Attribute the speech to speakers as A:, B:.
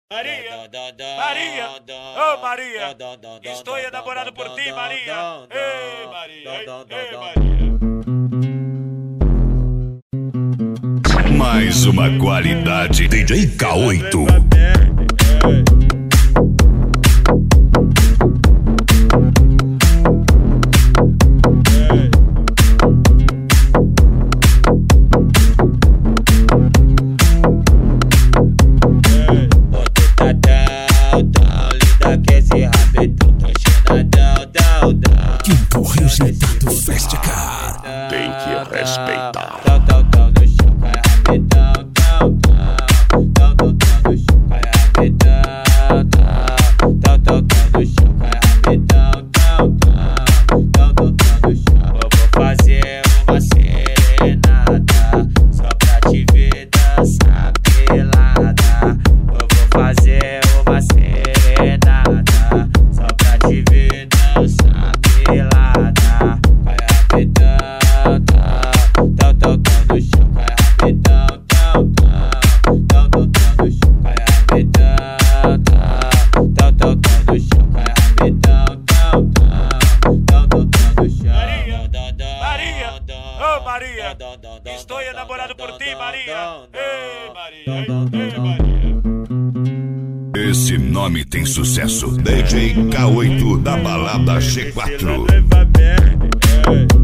A: Maria, Maria, oh Maria, estou enamorado por ti, Maria. Ei, Maria, ei, Maria.
B: Mais uma qualidade DJ K8.
C: Quinto rejeitado Festicar.
B: Tem que respeitar.
A: No chão, vai rapidão, no chão, vai rapidão, no chão, vai rapidão, no chão. Eu vou fazer uma serenata só pra te ver dançar pelada. Eu vou fazer uma serenata só pra te ver dançar pelada. Vai rapidão, no chão, vai rapidão, no chão, vai rapidão, no chão, vai rapidão, no chão. Maria, oh Maria, estou enamorado por ti, Maria. Ei, Maria, ei, Maria.
B: Esse nome tem sucesso. DJ K8 da balada G4.